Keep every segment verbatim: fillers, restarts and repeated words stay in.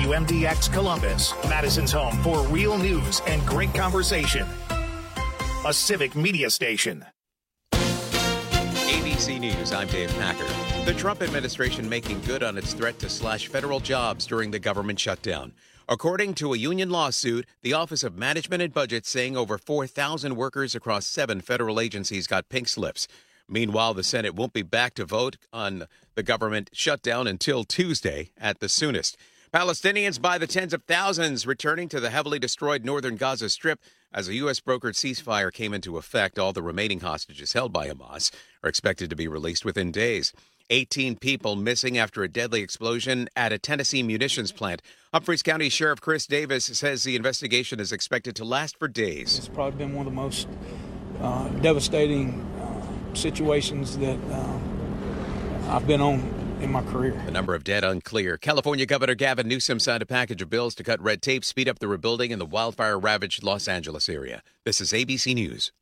W M D X Columbus, Madison's home for real news and great conversation. A civic media station. A B C News, I'm Dave Packer. The Trump administration making good on its threat to slash federal jobs during the government shutdown. According to a union lawsuit, the Office of Management and Budget saying over four thousand workers across seven federal agencies got pink slips. Meanwhile, the Senate won't be back to vote on the government shutdown until Tuesday at the soonest. Palestinians by the tens of thousands returning to the heavily destroyed northern Gaza Strip as a U S brokered ceasefire came into effect. All the remaining hostages held by Hamas are expected to be released within days. eighteen people missing after a deadly explosion at a Tennessee munitions plant. Humphreys County Sheriff Chris Davis says the investigation is expected to last for days. It's probably been one of the most uh, devastating uh, situations that uh, I've been on in my career. The number of dead unclear. California Governor Gavin Newsom signed a package of bills to cut red tape, speed up the rebuilding in the wildfire-ravaged Los Angeles area. This is A B C News.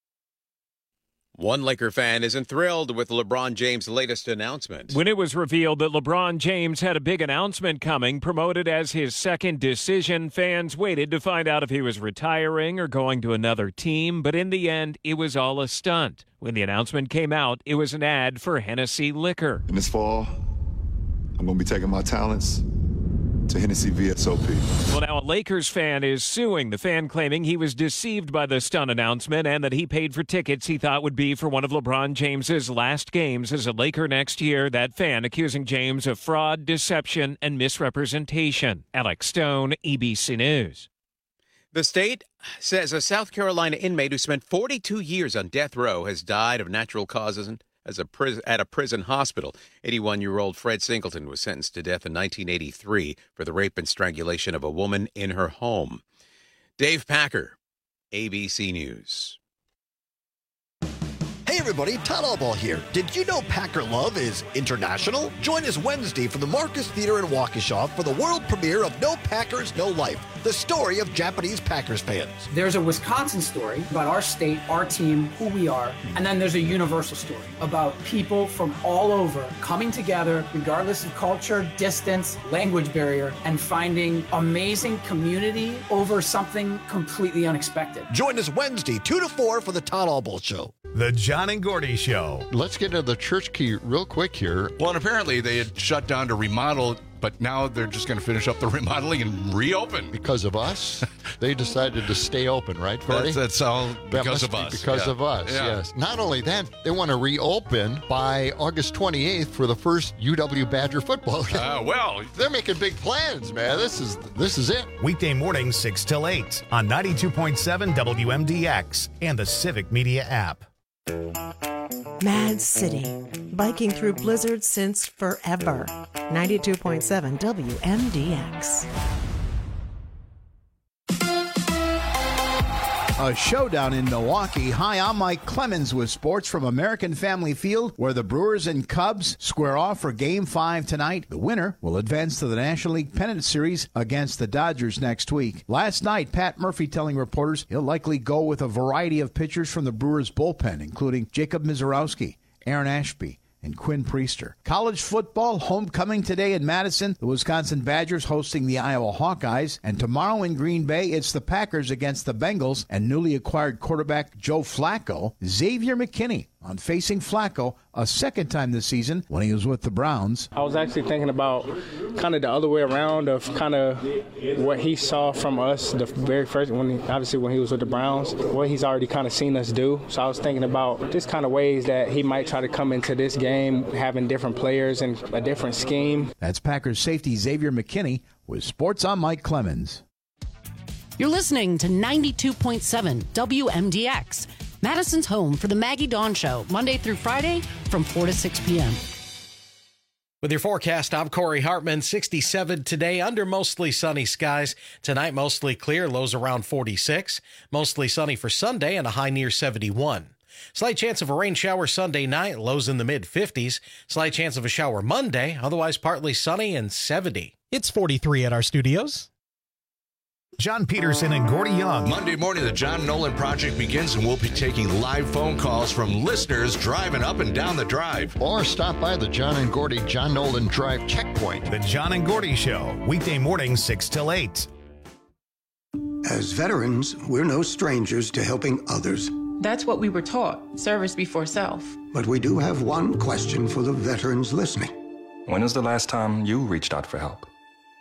One Laker fan isn't thrilled with LeBron James' latest announcement. When it was revealed that LeBron James had a big announcement coming, promoted as his second decision, fans waited to find out if he was retiring or going to another team. But in the end, it was all a stunt. When the announcement came out, it was an ad for Hennessy Liquor. In this fall, I'm going to be taking my talents to Hennessy V S O P. Well, now a Lakers fan is suing the fan, claiming he was deceived by the stunt announcement and that he paid for tickets he thought would be for one of LeBron James's last games as a Laker next year. That fan accusing James of fraud, deception, and misrepresentation. Alex Stone, A B C News. The state says a South Carolina inmate who spent forty-two years on death row has died of natural causes as a pris- at a prison hospital. eighty-one-year-old Fred Singleton was sentenced to death in nineteen eighty-three for the rape and strangulation of a woman in her home. Dave Packer, A B C News. Hey everybody, Todd Allball here. Did you know Packer Love is international? Join us Wednesday from the Marcus Theater in Waukesha for the world premiere of No Packers, No Life, the story of Japanese Packers fans. There's a Wisconsin story about our state, our team, who we are, and then there's a universal story about people from all over coming together, regardless of culture, distance, language barrier, and finding amazing community over something completely unexpected. Join us Wednesday, two to four for the Todd Allball Show. The John and Gordy Show. Let's get into the church key real quick here. Well, and apparently they had shut down to remodel, but now they're just going to finish up the remodeling and reopen. Because of us, they decided to stay open, right, Gordy? That's, that's all because that of us. Be because yeah. of us, yeah. yes. Not only that, they want to reopen by August twenty-eighth for the first U W Badger football game. Uh, well, they're making big plans, man. This is this is it. Weekday mornings six till eight on ninety-two point seven W M D X and the Civic Media app. Mad City, biking through blizzards since forever. ninety-two point seven W M D X. A showdown in Milwaukee. Hi, I'm Mike Clemens with sports from American Family Field, where the Brewers and Cubs square off for Game five tonight. The winner will advance to the National League Pennant Series against the Dodgers next week. Last night, Pat Murphy telling reporters he'll likely go with a variety of pitchers from the Brewers' bullpen, including Jacob Misiorowski, Aaron Ashby, and Quinn Priester. College football, homecoming today in Madison. The Wisconsin Badgers hosting the Iowa Hawkeyes. And tomorrow in Green Bay, it's the Packers against the Bengals and newly acquired quarterback Joe Flacco. Xavier McKinney on facing Flacco a second time this season when he was with the Browns. I was actually thinking about kind of the other way around of kind of what he saw from us the very first, when he, obviously when he was with the Browns, what he's already kind of seen us do. So I was thinking about just kind of ways that he might try to come into this game having different players and a different scheme. That's Packers safety Xavier McKinney with Sports on Mike Clemens. You're listening to ninety-two point seven W M D X, Madison's home for the Maggie Dawn Show, Monday through Friday from four to six p.m. With your forecast, I'm Corey Hartman. sixty-seven today under mostly sunny skies. Tonight, mostly clear, lows around forty-six. Mostly sunny for Sunday and a high near seventy-one. Slight chance of a rain shower Sunday night, lows in the mid-fifties. Slight chance of a shower Monday, otherwise partly sunny and seventy. It's forty-three at our studios. John Peterson and Gordy Young. Monday morning, the John Nolan Project begins, and we'll be taking live phone calls from listeners driving up and down the drive. Or stop by the John and Gordy John Nolan Drive checkpoint. The John and Gordy Show, weekday mornings six till eight. As veterans, we're no strangers to helping others. That's what we were taught, service before self. But we do have one question for the veterans listening. When was the last time you reached out for help?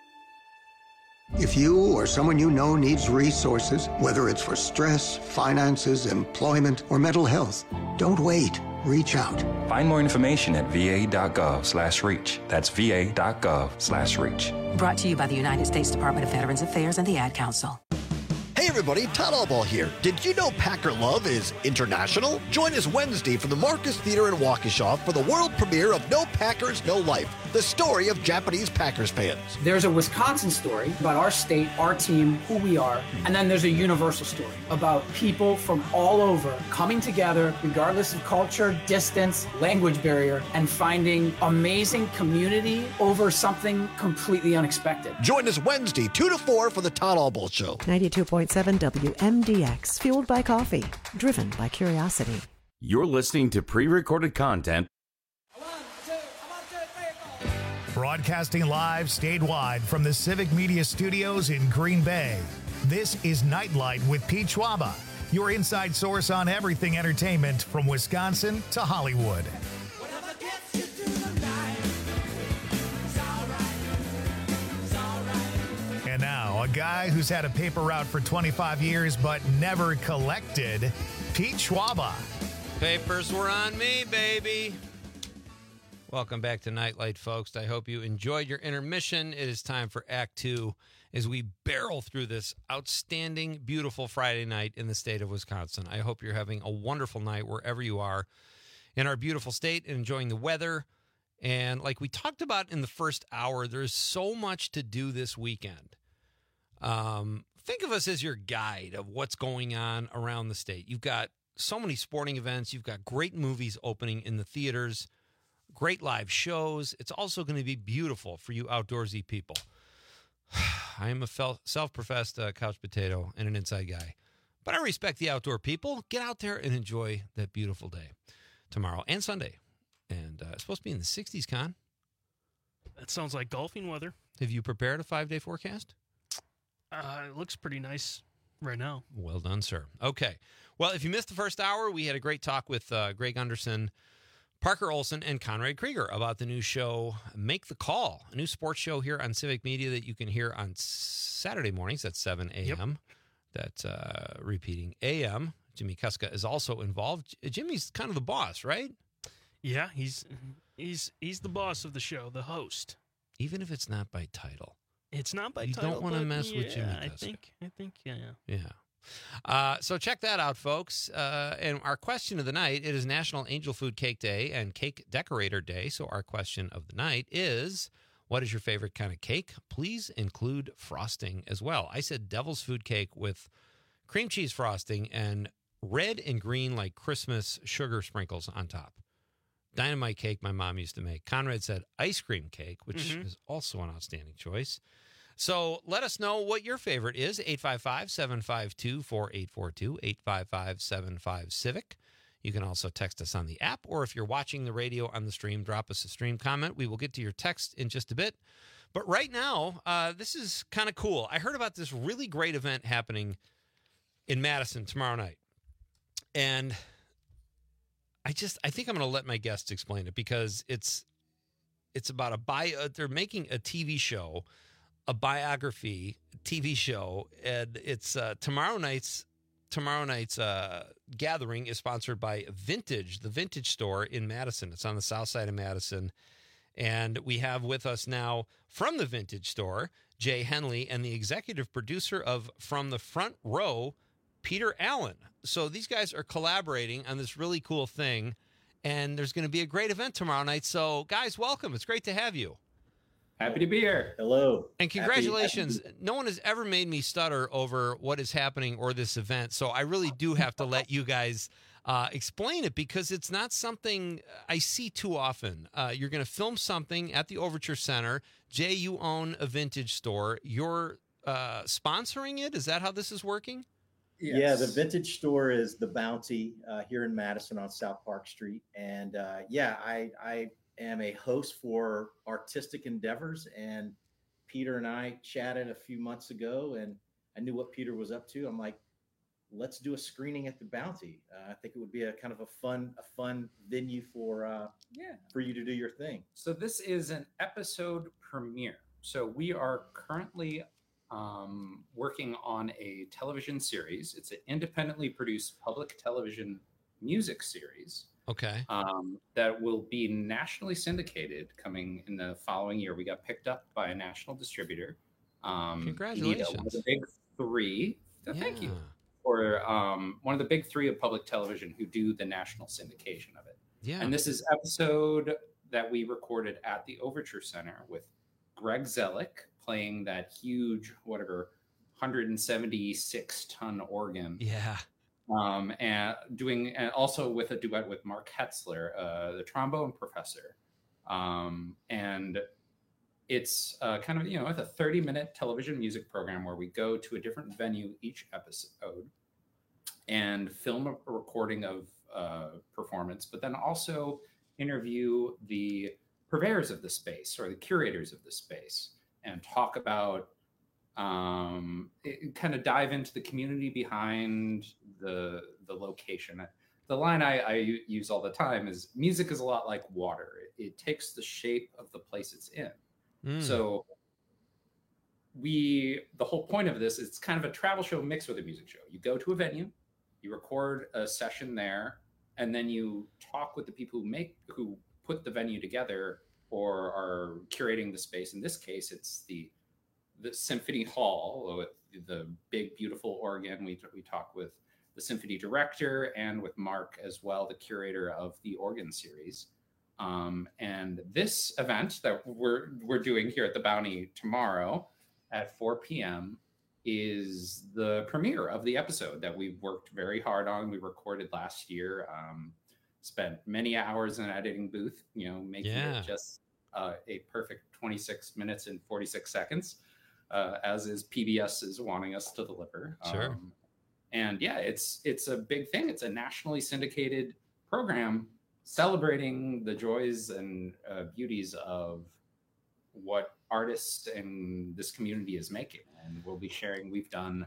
If you or someone you know needs resources, whether it's for stress, finances, employment, or mental health, don't wait. Reach out. Find more information at va.gov slash reach. That's va.gov slash reach. Brought to you by the United States Department of Veterans Affairs and the Ad Council. Hey everybody, Todd Allball here. Did you know Packer Love is international? Join us Wednesday from the Marcus Theater in Waukesha for the world premiere of No Packers, No Life, the story of Japanese Packers fans. There's a Wisconsin story about our state, our team, who we are, and then there's a universal story about people from all over coming together, regardless of culture, distance, language barrier, and finding amazing community over something completely unexpected. Join us Wednesday, two to four for the Todd Allball Show. ninety-two point seven W M D X, fueled by coffee, driven by curiosity. You're listening to pre-recorded content. Broadcasting live statewide from the Civic Media Studios in Green Bay. This is Nightlight with Pete Schwaba, your inside source on everything entertainment from Wisconsin to Hollywood. And now, a guy who's had a paper route for twenty-five years but never collected, Pete Schwaba. Papers were on me, baby. Welcome back to Nightlight, folks. I hope you enjoyed your intermission. It is time for Act Two as we barrel through this outstanding, beautiful Friday night in the state of Wisconsin. I hope you're having a wonderful night wherever you are in our beautiful state and enjoying the weather. And like we talked about in the first hour, there's so much to do this weekend. Um, think of us as your guide of what's going on around the state. You've got so many sporting events. You've got great movies opening in the theaters. Great live shows. It's also going to be beautiful for you outdoorsy people. I am a self-professed uh, couch potato and an inside guy, but I respect the outdoor people. Get out there and enjoy that beautiful day tomorrow and Sunday. And uh, it's supposed to be in the sixties, Con. That sounds like golfing weather. Have you prepared a five-day forecast? Uh, it looks pretty nice right now. Well done, sir. Okay. Well, if you missed the first hour, we had a great talk with uh, Greg Underson, Parker Olson, and Conrad Krieger about the new show, Make the Call, a new sports show here on Civic Media that you can hear on Saturday mornings at seven a.m. Yep. That's uh, repeating A M. Jimmy Kuska is also involved. Jimmy's kind of the boss, right? Yeah, he's he's he's the boss of the show, the host. Even if it's not by title. It's not by you title. You don't want to mess yeah, with Jimmy Kuska. I think, I think, yeah. Yeah. Uh, so check that out, folks. Uh, and our question of the night, it is National Angel Food Cake Day and Cake Decorator Day. So our question of the night is, what is your favorite kind of cake? Please include frosting as well. I said devil's food cake with cream cheese frosting and red and green like Christmas sugar sprinkles on top. Dynamite cake my mom used to make. Conrad said ice cream cake, which mm-hmm. is also an outstanding choice. So let us know what your favorite is. eight five five, seven five two, four eight four two, eight five five, seven five, CIVIC. You can also text us on the app, or if you're watching the radio on the stream, drop us a stream comment. We will get to your text in just a bit. But right now, uh, this is kind of cool. I heard about this really great event happening in Madison tomorrow night. And I just, I think I'm going to let my guests explain it because it's, it's about a bio, they're making a T V show, a biography T V show, and it's uh, tomorrow night's tomorrow night's uh, gathering is sponsored by Vintage, the Vintage Store in Madison. It's on the south side of Madison, and we have with us now from the Vintage Store Jay Henley and the executive producer of From the Front Row, Peter Allen. So these guys are collaborating on this really cool thing, and there's going to be a great event tomorrow night. So, guys, welcome. It's great to have you. Happy to be here. Hello. And congratulations. Happy, happy. No one has ever made me stutter over what is happening or this event. So I really do have to let you guys uh, explain it because it's not something I see too often. Uh, you're going to film something at the Overture Center. Jay, you own a vintage store. You're uh, sponsoring it? Is that how this is working? Yes. Yeah, the vintage store is the Bounty uh, here in Madison on South Park Street. And uh, yeah, I, I am a host for Artistic Endeavors. And Peter and I chatted a few months ago, and I knew what Peter was up to. I'm like, let's do a screening at the Bounty. Uh, I think it would be a kind of a fun, a fun venue for uh, yeah for you to do your thing. So this is an episode premiere. So we are currently um, working on a television series. It's an independently produced public television music series. Okay. Um, that will be nationally syndicated coming in the following year. We got picked up by a national distributor. Um, Congratulations. One of the big three. So Yeah. Thank you. Or um, one of the big three of public television who do the national syndication of it. Yeah. And this is episode that we recorded at the Overture Center with Greg Zellick playing that huge, whatever, one hundred seventy-six ton organ. Yeah. Um, and doing, and also with a duet with Mark Hetzler, uh, the trombone professor. Um, and it's uh, kind of, you know, it's a thirty minute television music program where we go to a different venue each episode and film a recording of uh, performance, but then also interview the purveyors of the space or the curators of the space and talk about, um, it, kind of dive into the community behind the the location. The line I, I use all the time is music is a lot like water. It, it takes the shape of the place it's in. Mm. So we, the whole point of this is it's kind of a travel show mixed with a music show. You go to a venue, you record a session there, and then you talk with the people who make, who put the venue together or are curating the space. In this case, it's the the Symphony Hall with the big, beautiful organ. We we talk with the symphony director and with Mark as well, the curator of the organ series. Um, and this event that we're we're doing here at the Bounty tomorrow at four p.m. is the premiere of the episode that we worked very hard on. We recorded last year, um, spent many hours in an editing booth, you know, making Yeah. it just uh, a perfect twenty-six minutes and forty-six seconds, uh, as is P B S is wanting us to deliver. Sure. Um, and yeah, it's it's a big thing. It's a nationally syndicated program celebrating the joys and uh, beauties of what artists and this community is making. And we'll be sharing, we've done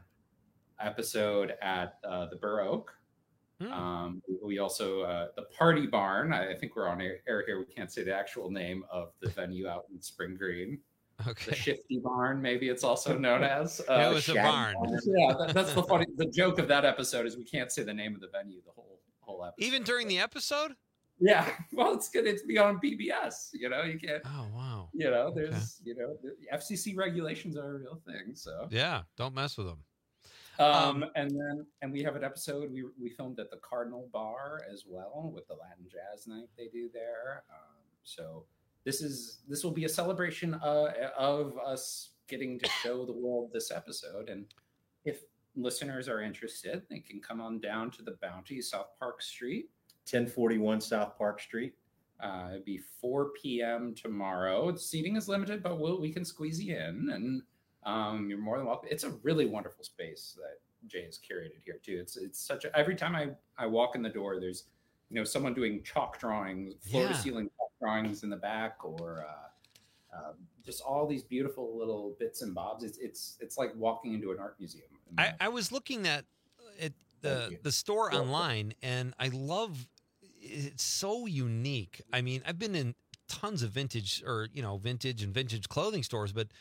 episode at uh, the Burr Oak. Mm. Um, we also, uh, the Party Barn, I think we're on air, air here. We can't say the actual name of the venue out in Spring Green. Okay. The Shifty Barn, maybe it's also known as. Uh, It was a Shag barn. Yeah, that, that's the funny, the joke of that episode is we can't say the name of the venue the whole whole episode. Even during the episode? Yeah, well, it's good. It's be on B B S. You know, you can't. Oh wow. You know, there's, you know, the F C C regulations are a real thing. So Yeah, don't mess with them. um, and then and we have an episode we we filmed at the Cardinal Bar as well with the Latin Jazz Night they do there. Um, so this is this will be a celebration uh, of us getting to show the world this episode. And if listeners are interested, they can come on down to the Bounty, South Park Street. ten forty-one South Park Street. Uh, it'd be four p.m. tomorrow. The seating is limited, but we'll, we can squeeze you in, and um, you're more than welcome. It's a really wonderful space that Jay has curated here too. It's it's such a, every time I, I walk in the door, there's, you know, someone doing chalk drawings, floor to Yeah. ceiling chalk drawings in the back, or uh, uh, just all these beautiful little bits and bobs. It's it's it's like walking into an art museum. I, I was looking at at the the store online, and I love it's so unique. I mean, I've been in tons of vintage or you know vintage and vintage clothing stores, but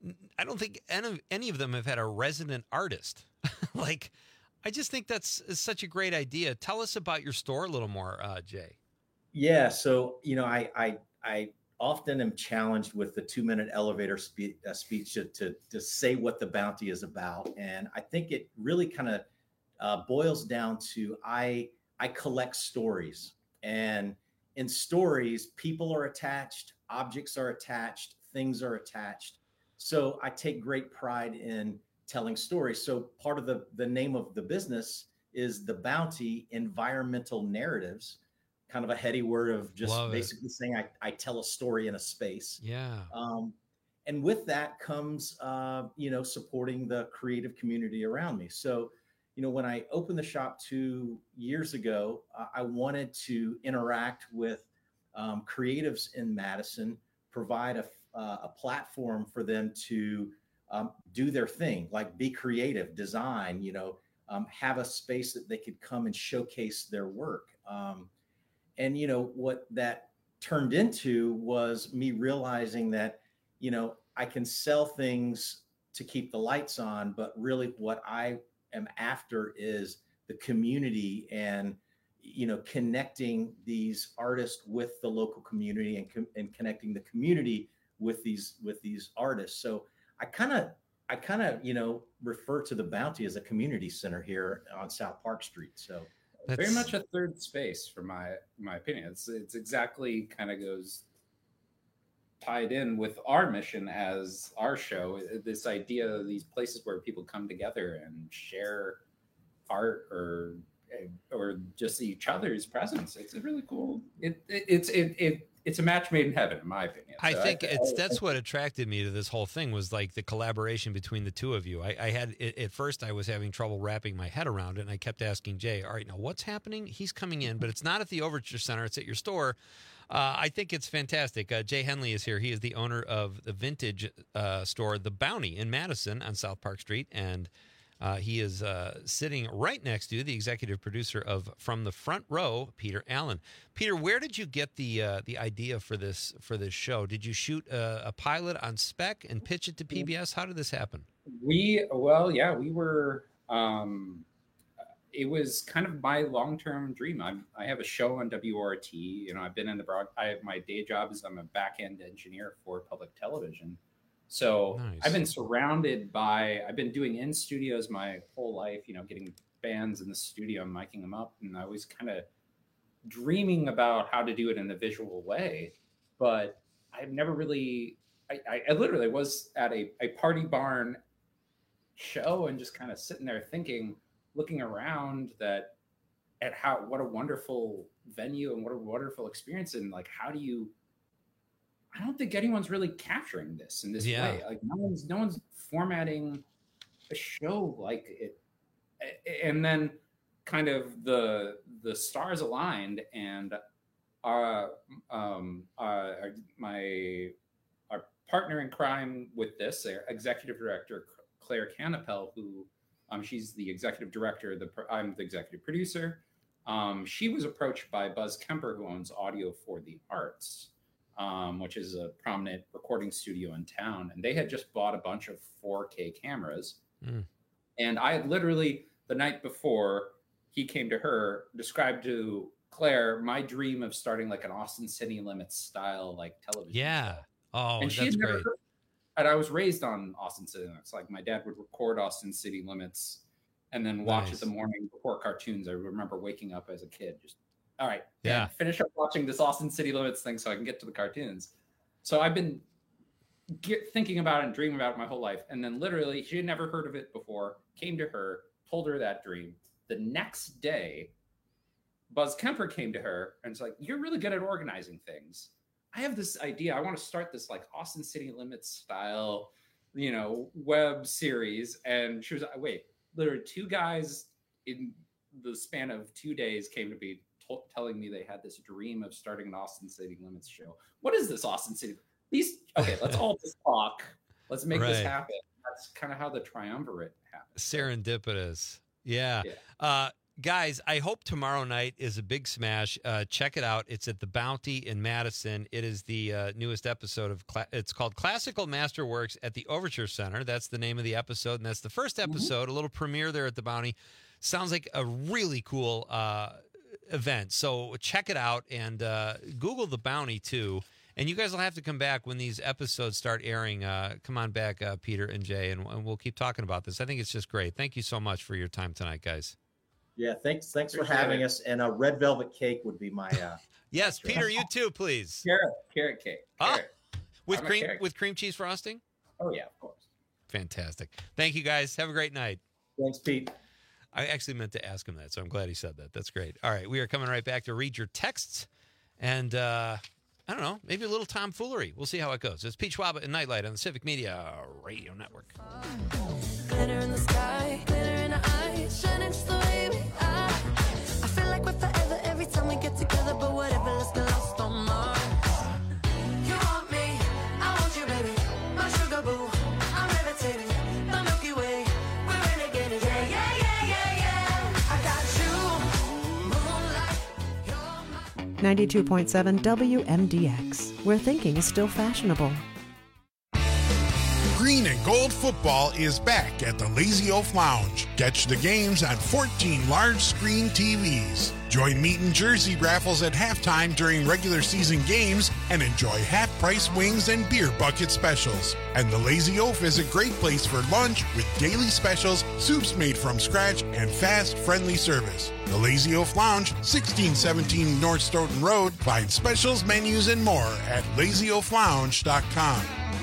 I don't think any of, any of them have had a resident artist. Like, I just think that's is such a great idea. Tell us about your store a little more, uh, Jay. Yeah, so you know, I I I often am challenged with the two minute elevator spe- uh, speech to, to to say what the Bounty is about, and I think it really kind of uh, boils down to I I collect stories, and in stories, people are attached, objects are attached, things are attached. So I take great pride in telling stories. So part of the the name of the business is the Bounty Environmental Narratives. Kind of a heady word of just Love it. basically saying I, I tell a story in a space. Yeah. Um, and with that comes, uh, you know, supporting the creative community around me. So, you know, when I opened the shop two years ago, uh, I wanted to interact with um, creatives in Madison, provide a, uh, a platform for them to um, do their thing, like be creative, design, you know, um, have a space that they could come and showcase their work. Um, and, you know, what that turned into was me realizing that, you know, I can sell things to keep the lights on, but really what I am after is the community and, you know, connecting these artists with the local community and, com- and connecting the community with these, with these artists. So I kind of, I kind of, you know, refer to the Bounty as a community center here on South Park Street. So That's... very much a third space for my, my opinion. It's, it's exactly kind of goes tied in with our mission as our show, this idea of these places where people come together and share art or or just each other's presence. It's a really cool. It, it it's it, it it's a match made in heaven, in my opinion. I so think I, it's I, that's I, what attracted me to this whole thing was like the collaboration between the two of you. I, I had at first I was having trouble wrapping my head around it, and I kept asking Jay, "All right, now what's happening? He's coming in, but it's not at the Overture Center; it's at your store." Uh, I think it's fantastic. Uh, Jay Henley is here. He is the owner of the vintage uh, store, The Bounty, in Madison on South Park Street, and uh, he is uh, sitting right next to the executive producer of From the Front Row, Peter Allen. Peter, where did you get the uh, the idea for this for this show? Did you shoot a, a pilot on spec and pitch it to P B S? How did this happen? We well, yeah, we were. Um, It was kind of my long-term dream. I'm, I have a show on W R T. You know, I've been in the broad. I have my day job is I'm a back-end engineer for public television. So nice. I've been surrounded by. I've been doing in studios my whole life. You know, getting bands in the studio, and miking them up, and I was kind of dreaming about how to do it in a visual way. But I've never really. I, I, I literally was at a, a party barn show and just kind of sitting there thinking. Looking around that at how what a wonderful venue and what a wonderful experience, and like how do you I don't think anyone's really capturing this in this yeah. way. Like no one's no one's formatting a show like it. And then kind of the the stars aligned, and our um uh my our partner in crime with this, our executive director Claire Canapel, who Um, she's the executive director. The I'm the executive producer. Um, she was approached by Buzz Kemper, who owns Audio for the Arts, um, which is a prominent recording studio in town. And they had just bought a bunch of four K cameras. Mm. And I had literally, the night before he came to her, described to Claire my dream of starting like an Austin City Limits style like television Yeah. show. Oh, and she that's had never great. heard, and I was raised on Austin City Limits. Like my dad would record Austin City Limits and then watch Nice. it the morning before cartoons. I remember waking up as a kid, just, all right, Yeah. Dad, finish up watching this Austin City Limits thing so I can get to the cartoons. So I've been get, thinking about it and dreaming about it my whole life. And then literally, she had never heard of it before, came to her, told her that dream. The next day, Buzz Kemper came to her and was like, "You're really good at organizing things. I have this idea. I want to start this like Austin City Limits style, you know, web series." And she was like, wait, literally two guys in the span of two days came to be to- telling me they had this dream of starting an Austin City Limits show. What is this Austin City? These, okay, let's all just talk. Let's make this Right. happen. That's kind of how the triumvirate happened. Serendipitous. Yeah. Yeah. Uh, guys, I hope tomorrow night is a big smash. Uh, check it out. It's at the Bounty in Madison. It is the uh, newest episode of, Cla- it's called Classical Masterworks at the Overture Center. That's the name of the episode, and that's the first episode, mm-hmm. a little premiere there at the Bounty. Sounds like a really cool uh, event. So check it out, and uh, Google the Bounty, too. And you guys will have to come back when these episodes start airing. Uh, come on back, uh, Peter and Jay, and, and we'll keep talking about this. I think it's just great. Thank you so much for your time tonight, guys. Yeah, thanks. Thanks for Appreciate having it. us. And a red velvet cake would be my. Uh, Yes, Peter, you too, please. Carrot, carrot cake. Ah, Carrot. with I'm a cream carrot. with cream cheese frosting. Oh yeah, of course. Fantastic. Thank you, guys. Have a great night. Thanks, Pete. I actually meant to ask him that, so I'm glad he said that. That's great. All right, we are coming right back to read your texts, and uh, I don't know, maybe a little tomfoolery. We'll see how it goes. It's Pete Schwab and Nightlight on the Civic Media Radio Network. Glitter in the sky, glitter in the eyes, shining just the way we are. I feel like we're forever every time we get together, but whatever, let's get lost on Mars. You want me, I want you, baby, my sugar boo. I'm levitating, the Milky Way, we're renegading, yeah, yeah, yeah, yeah, yeah. I got you, moonlight. ninety-two point seven W M D X, where thinking is still fashionable. Green and Gold football is back at the Lazy Oaf Lounge. Catch the games on fourteen large-screen T Vs. Join meat and jersey raffles at halftime during regular season games and enjoy half-price wings and beer bucket specials. And the Lazy Oaf is a great place for lunch with daily specials, soups made from scratch, and fast, friendly service. The Lazy Oaf Lounge, sixteen seventeen North Stoughton Road. Find specials, menus, and more at lazy oaf lounge dot com.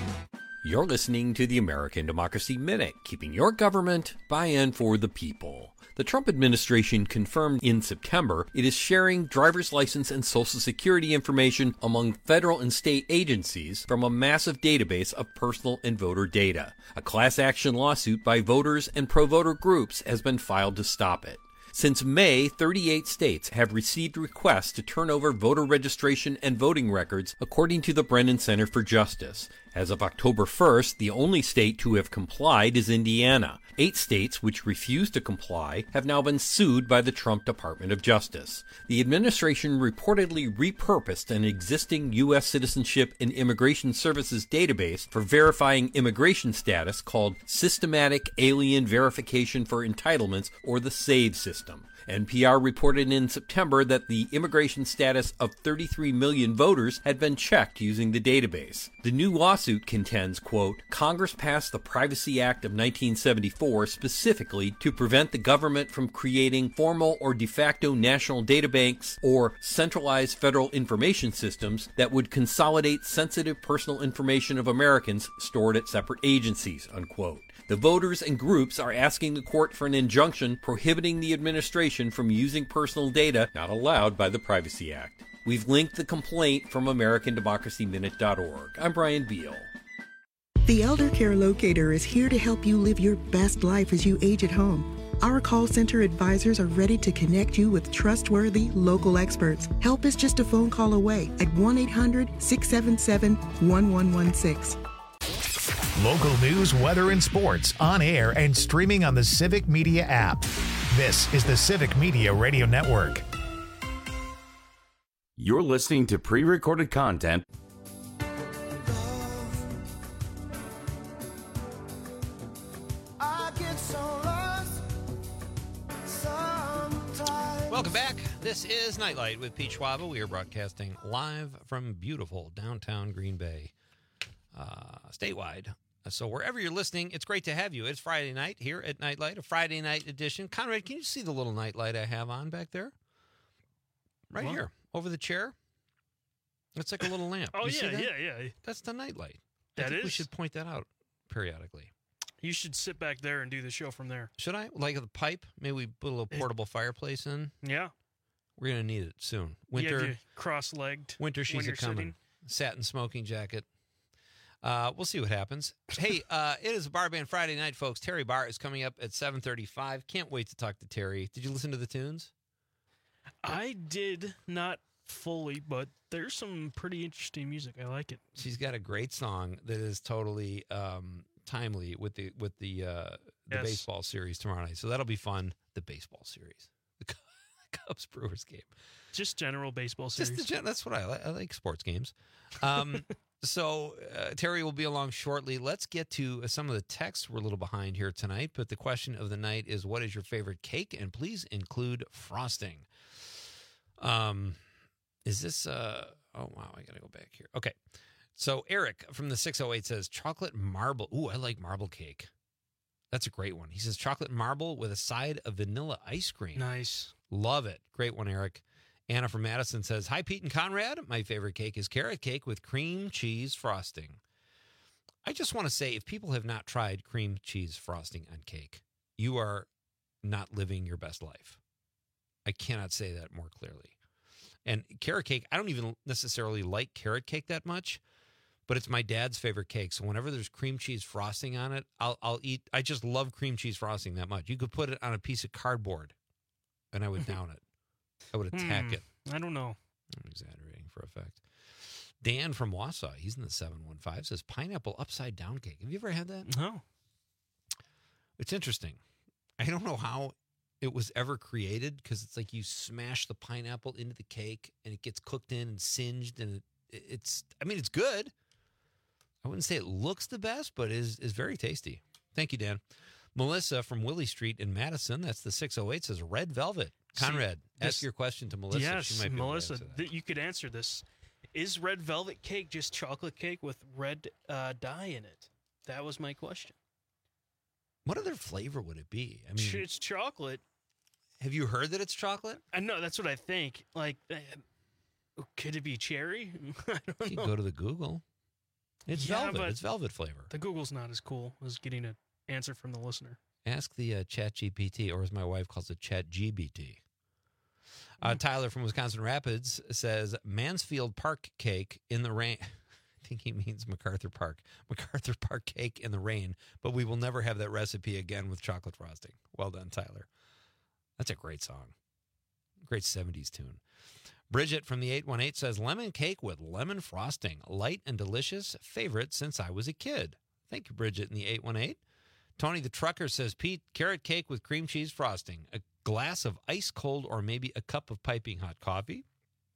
You're listening to the American Democracy Minute, keeping your government by and for the people. The Trump administration confirmed in September it is sharing driver's license and Social Security information among federal and state agencies from a massive database of personal and voter data. A class action lawsuit by voters and pro-voter groups has been filed to stop it. Since May, thirty-eight states have received requests to turn over voter registration and voting records, according to the Brennan Center for Justice. As of October first, the only state to have complied is Indiana. Eight states which refused to comply have now been sued by the Trump Department of Justice. The administration reportedly repurposed an existing U S Citizenship and Immigration Services database for verifying immigration status called Systematic Alien Verification for Entitlements, or the SAVE system. N P R reported in September that the immigration status of thirty-three million voters had been checked using the database. The new lawsuit contends, quote, Congress passed the Privacy Act of nineteen seventy-four specifically to prevent the government from creating formal or de facto national databanks or centralized federal information systems that would consolidate sensitive personal information of Americans stored at separate agencies, unquote. The voters and groups are asking the court for an injunction prohibiting the administration from using personal data not allowed by the Privacy Act. We've linked the complaint from American Democracy Minute dot org. I'm Brian Beal. The Elder Care Locator is here to help you live your best life as you age at home. Our call center advisors are ready to connect you with trustworthy local experts. Help is just a phone call away at one eight hundred, six seven seven, one one one six. Local news, weather, and sports on air and streaming on the Civic Media app. This is the Civic Media Radio Network. You're listening to pre-recorded content. Welcome back. This is Nightlight with Pete Schwab. We are broadcasting live from beautiful downtown Green Bay, uh, statewide. So wherever you're listening, it's great to have you. It's Friday night here at Nightlight, a Friday night edition. Conrad, can you see the little nightlight I have on back there? Right what? Here, over the chair. It's like a little lamp. Oh, you yeah, see that? yeah, yeah. That's the nightlight. That I think is? We should point that out periodically. You should sit back there and do the show from there. Should I? Like the pipe? Maybe we put a little portable fireplace in? Yeah. We're going to need it soon. Winter. You have you cross-legged. Winter, she's a coming. Satin smoking jacket. Uh, we'll see what happens. Hey, uh, it is a Bar Band Friday night, folks. Terry Barr is coming up at seven thirty-five. Can't wait to talk to Terry. Did you listen to the tunes? I did not fully, but there's some pretty interesting music. I like it. She's got a great song that is totally um, timely with the with the uh, the yes. baseball series tomorrow night. So that'll be fun. The baseball series, the Cubs Brewers game, just general baseball series. Just the gen- that's what I like. I like sports games. Um, So uh, Terry will be along shortly. Let's get to uh, some of the texts. We're a little behind here tonight, but the question of the night is, what is your favorite cake? And please include frosting. Um, is this, uh, oh, wow, I got to go back here. Okay. So Eric from the six oh eight says chocolate marble. Ooh, I like marble cake. That's a great one. He says chocolate marble with a side of vanilla ice cream. Nice. Love it. Great one, Eric. Anna from Madison says, hi, Pete and Conrad. My favorite cake is carrot cake with cream cheese frosting. I just want to say, if people have not tried cream cheese frosting on cake, you are not living your best life. I cannot say that more clearly. And carrot cake, I don't even necessarily like carrot cake that much, but it's my dad's favorite cake. So whenever there's cream cheese frosting on it, I'll I'll eat. I just love cream cheese frosting that much. You could put it on a piece of cardboard, and I would down it. I would attack Hmm, it. I don't know. I'm exaggerating for effect. Dan from Wausau, he's in the seven one five, says pineapple upside down cake. Have you ever had that? No. It's interesting. I don't know how it was ever created because it's like you smash the pineapple into the cake and it gets cooked in and singed, and it, it's, I mean, it's good. I wouldn't say it looks the best, but is is very tasty. Thank you, Dan. Melissa from Willie Street in Madison, that's the six oh eight, says red velvet. Conrad, See, ask this- your question to Melissa. Yes, She might be able to Melissa, answer that. th- you could answer this. Is red velvet cake just chocolate cake with red uh, dye in it? That was my question. What other flavor would it be? I Ch- mean, it's chocolate. have you heard that it's chocolate? I know, that's what I think. Like, uh, could it be cherry? I don't You know. go to the Google. It's Yeah, velvet. but It's velvet flavor. The Google's not as cool as getting an answer from the listener. Ask the uh, Chat G P T, or as my wife calls it, Chat G B T. Uh, Tyler from Wisconsin Rapids says Mansfield Park cake in the rain. I think he means MacArthur Park. MacArthur Park cake in the rain, but we will never have that recipe again with chocolate frosting. Well done, Tyler. That's a great song. Great seventies tune. Bridget from the eight one eight says lemon cake with lemon frosting. Light and delicious. Favorite since I was a kid. Thank you, Bridget in the eight one eight. Tony the Trucker says, Pete, carrot cake with cream cheese frosting. A glass of ice cold or maybe a cup of piping hot coffee.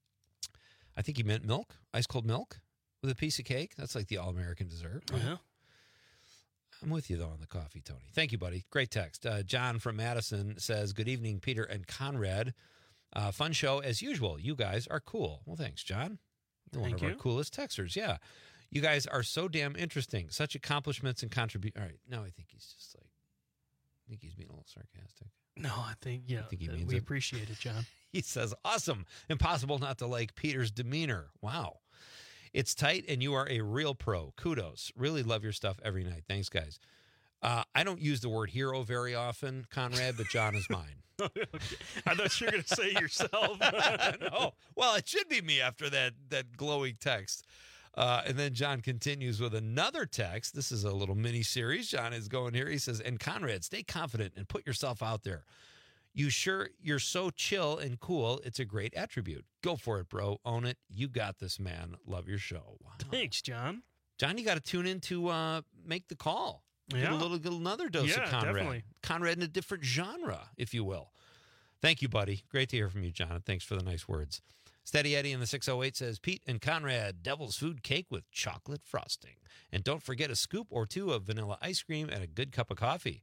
I think he meant milk. Ice cold milk with a piece of cake. That's like the all-American dessert. Right? Yeah. I'm with you, though, on the coffee, Tony. Thank you, buddy. Great text. Uh, John from Madison says, good evening, Peter and Conrad. Uh, fun show as usual. You guys are cool. Well, thanks, John. You're one Thank of our you. coolest texters. Yeah. You guys are so damn interesting. Such accomplishments and contribute. All right. Now I think he's just like, I think he's being a little sarcastic. No, I think, yeah, think he that- means we it. appreciate it, John. He says, awesome. Impossible not to like Peter's demeanor. Wow. It's tight, and you are a real pro. Kudos. Really love your stuff every night. Thanks, guys. Uh, I don't use the word hero very often, Conrad, but John is mine. Okay. I thought you were going to say yourself. No. Well, it should be me after that, that glowing text. Uh, and then John continues with another text. This is a little mini series. John is going here. He says, and Conrad, stay confident and put yourself out there. You sure you're so chill and cool. It's a great attribute. Go for it, bro. Own it. You got this, man. Love your show. Wow. Thanks, John. John, you got to tune in to uh, make the call. Get Yeah. a little, get another dose Yeah, of Conrad. definitely. Conrad in a different genre, if you will. Thank you, buddy. Great to hear from you, John. Thanks for the nice words. Steady Eddie in the six oh eight says, Pete and Conrad, Devil's Food Cake with chocolate frosting. And don't forget a scoop or two of vanilla ice cream and a good cup of coffee.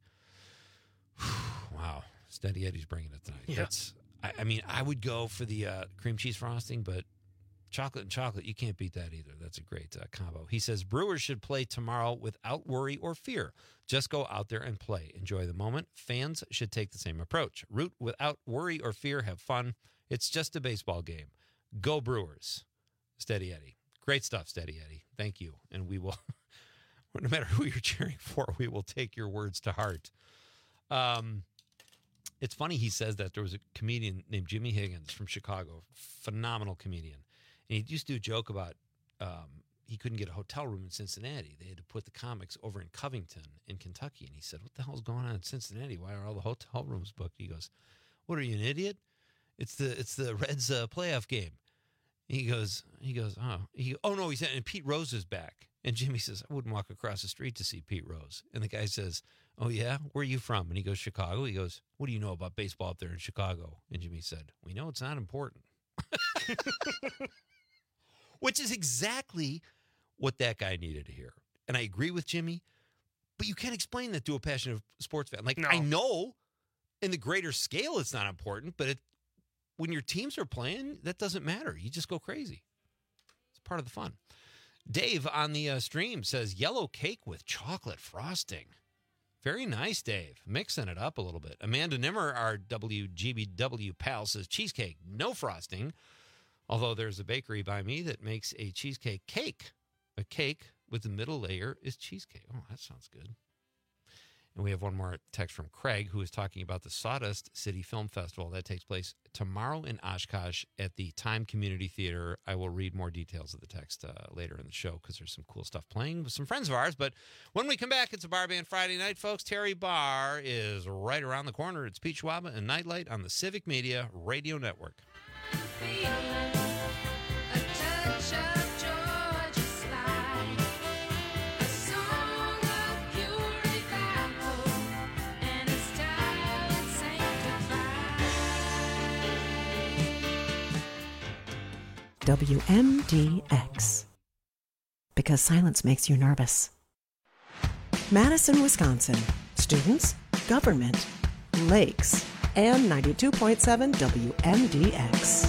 Wow. Steady Eddie's bringing it tonight. Yeah. That's, I, I mean, I would go for the uh, cream cheese frosting, but chocolate and chocolate, you can't beat that either. That's a great uh, combo. He says, Brewers should play tomorrow without worry or fear. Just go out there and play. Enjoy the moment. Fans should take the same approach. Root without worry or fear. Have fun. It's just a baseball game. Go Brewers. Steady Eddie. Great stuff, Steady Eddie. Thank you. And we will, no matter who you're cheering for, we will take your words to heart. Um, it's funny he says that. There was a comedian named Jimmy Higgins from Chicago, phenomenal comedian. And he used to do a joke about um, he couldn't get a hotel room in Cincinnati. They had to put the comics over in Covington in Kentucky. And he said, what the hell's going on in Cincinnati? Why are all the hotel rooms booked? He goes, what, are you, an idiot? It's the it's the Reds uh, playoff game. He goes, he goes, oh, he, oh no, he said, and Pete Rose is back. And Jimmy says, I wouldn't walk across the street to see Pete Rose. And the guy says, oh yeah, where are you from? And he goes, Chicago. He goes, what do you know about baseball up there in Chicago? And Jimmy said, we know it's not important. Which is exactly what that guy needed to hear. And I agree with Jimmy, but you can't explain that to a passionate sports fan. Like, No. I know in the greater scale it's not important, but it, when your teams are playing, that doesn't matter. You just go crazy. It's part of the fun. Dave on the uh, stream says, yellow cake with chocolate frosting. Very nice, Dave. Mixing it up a little bit. Amanda Nimmer, our W G B W pal, says, cheesecake, no frosting. Although there's a bakery by me that makes a cheesecake cake. A cake with the middle layer is cheesecake. Oh, that sounds good. And we have one more text from Craig, who is talking about the Sawdust City Film Festival that takes place tomorrow in Oshkosh at the Time Community Theater. I will read more details of the text uh, later in the show because there's some cool stuff playing with some friends of ours. But when we come back, it's a Bar Band Friday night, folks. Terry Barr is right around the corner. It's Pete Schwaba and Nightlight on the Civic Media Radio Network. W M D X. Because silence makes you nervous. Madison, Wisconsin. Students, government, lakes, and ninety-two point seven W M D X.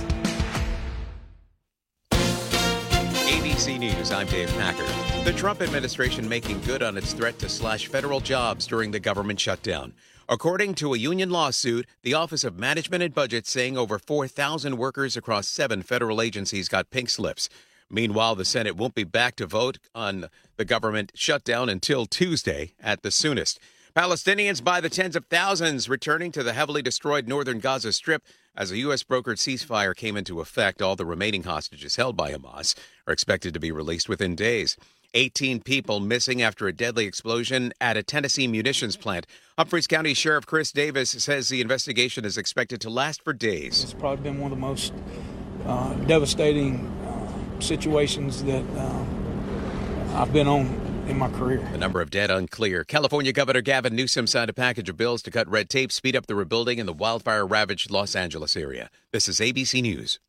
A B C News, I'm Dave Packer. The Trump administration making good on its threat to slash federal jobs during the government shutdown. According to a union lawsuit, the Office of Management and Budget saying over four thousand workers across seven federal agencies got pink slips. Meanwhile, the Senate won't be back to vote on the government shutdown until Tuesday at the soonest. Palestinians by the tens of thousands returning to the heavily destroyed northern Gaza Strip as a U S brokered ceasefire came into effect. All the remaining hostages held by Hamas are expected to be released within days. eighteen people missing after a deadly explosion at a Tennessee munitions plant. Humphreys County Sheriff Chris Davis says the investigation is expected to last for days. It's probably been one of the most uh, devastating uh, situations that uh, I've been on in my career. The number of dead unclear. California Governor Gavin Newsom signed a package of bills to cut red tape, speed up the rebuilding in the wildfire-ravaged Los Angeles area. This is A B C News.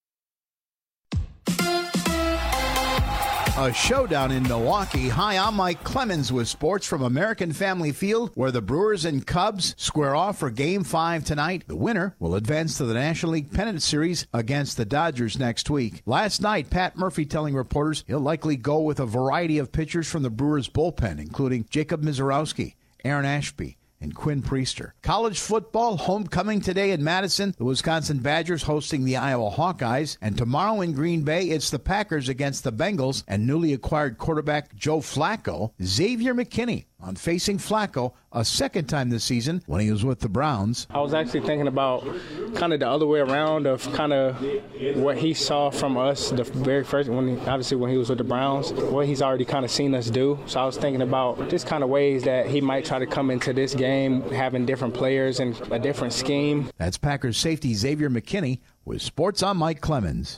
A showdown in Milwaukee. Hi, I'm Mike Clemens with sports from American Family Field, where the Brewers and Cubs square off for Game five tonight. The winner will advance to the National League Pennant Series against the Dodgers next week. Last night, Pat Murphy telling reporters he'll likely go with a variety of pitchers from the Brewers bullpen, including Jacob Mizorowski, Aaron Ashby, and Quinn Priester. College football, homecoming today in Madison. The Wisconsin Badgers hosting the Iowa Hawkeyes. And tomorrow in Green Bay, it's the Packers against the Bengals and newly acquired quarterback Joe Flacco. Xavier McKinney on facing Flacco a second time this season when he was with the Browns. I was actually thinking about kind of the other way around of kind of what he saw from us the very first, when he, obviously when he was with the Browns, what he's already kind of seen us do. So I was thinking about just kind of ways that he might try to come into this game having different players and a different scheme. That's Packers safety Xavier McKinney with Sports on Mike Clemens.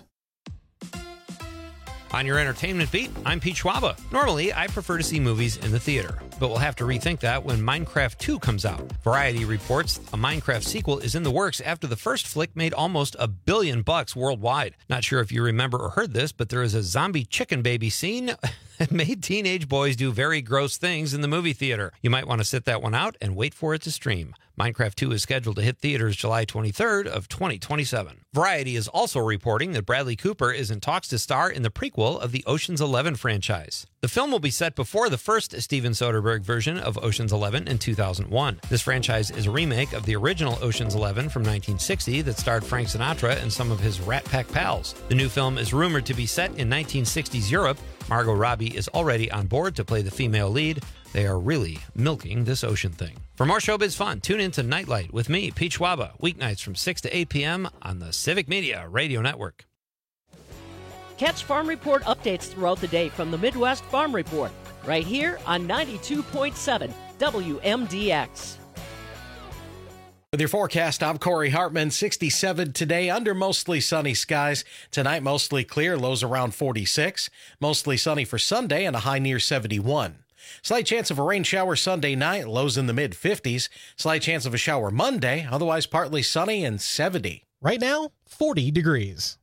On your entertainment beat, I'm Pete Schwaba. Normally, I prefer to see movies in the theater, but we'll have to rethink that when Minecraft two comes out. Variety reports a Minecraft sequel is in the works after the first flick made almost a billion bucks worldwide. Not sure if you remember or heard this, but there is a zombie chicken baby scene that made teenage boys do very gross things in the movie theater. You might want to sit that one out and wait for it to stream. Minecraft two is scheduled to hit theaters July twenty-third of twenty twenty-seven. Variety is also reporting that Bradley Cooper is in talks to star in the prequel of the Ocean's Eleven franchise. The film will be set before the first Steven Soderbergh version of Ocean's Eleven in two thousand one. This franchise is a remake of the original Ocean's Eleven from nineteen sixty that starred Frank Sinatra and some of his Rat Pack pals. The new film is rumored to be set in nineteen sixties Europe. Margot Robbie is already on board to play the female lead. They are really milking this ocean thing. For more showbiz fun, tune in to Nightlight with me, Pete Schwaba, weeknights from six to eight p.m. on the Civic Media Radio Network. Catch Farm Report updates throughout the day from the Midwest Farm Report, right here on ninety-two point seven W M D X. With your forecast, I'm Corey Hartman. sixty-seven today under mostly sunny skies. Tonight, mostly clear, lows around forty-six. Mostly sunny for Sunday and a high near seventy-one. Slight chance of a rain shower Sunday night, lows in the mid-fifties. Slight chance of a shower Monday, otherwise partly sunny and seventy. Right now, forty degrees.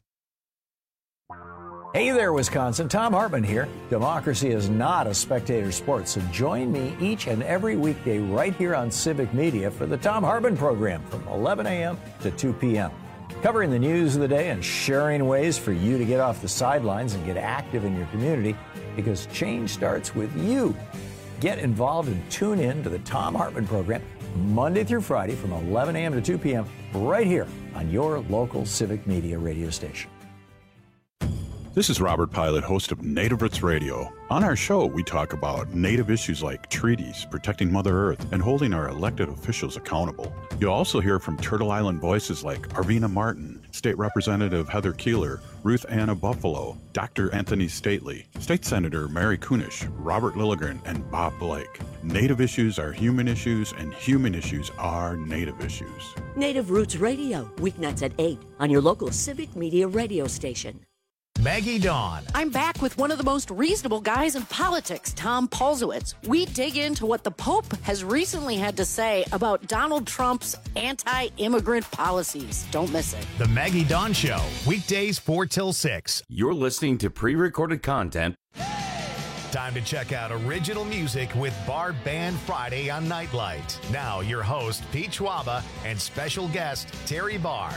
Hey there, Wisconsin. Tom Hartman here. Democracy is not a spectator sport, so join me each and every weekday right here on Civic Media for the Tom Hartman program from eleven a.m. to two p.m. Covering the news of the day and sharing ways for you to get off the sidelines and get active in your community, because change starts with you. Get involved and tune in to the Tom Hartman program Monday through Friday from eleven a.m. to two p.m. right here on your local Civic Media radio station. This is Robert Pilot, host of Native Roots Radio. On our show, we talk about Native issues like treaties, protecting Mother Earth, and holding our elected officials accountable. You'll also hear from Turtle Island voices like Arvina Martin, State Representative Heather Keeler, Ruth Anna Buffalo, Doctor Anthony Stately, State Senator Mary Kunish, Robert Lilligren, and Bob Blake. Native issues are human issues, and human issues are Native issues. Native Roots Radio, weeknights at eight on your local Civic Media radio station. Maggie Dawn. I'm back with one of the most reasonable guys in politics, Tom Polzowitz. We dig into what the Pope has recently had to say about Donald Trump's anti-immigrant policies. Don't miss it. The Maggie Dawn Show, weekdays four till six. You're listening to pre-recorded content. Time to check out original music with Bar Band Friday on Nightlight. Now, your host, Pete Schwaba, and special guest, Terry Barr.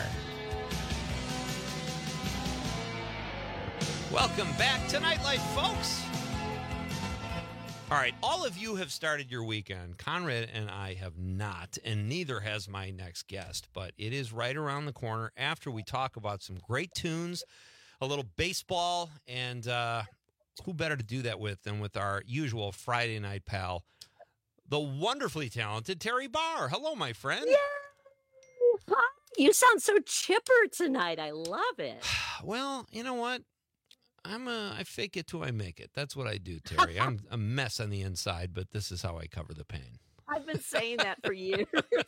Welcome back to Nightlight, folks. All right, all of you have started your weekend. Conrad and I have not, and neither has my next guest. But it is right around the corner after we talk about some great tunes, a little baseball, and uh, who better to do that with than with our usual Friday night pal, the wonderfully talented Terry Barr. Hello, my friend. Yeah. Hi. You sound so chipper tonight. I love it. Well, you know what? I'm a, I fake it till I make it. That's what I do, Terry. I'm a mess on the inside, but this is how I cover the pain. I've been saying that for years.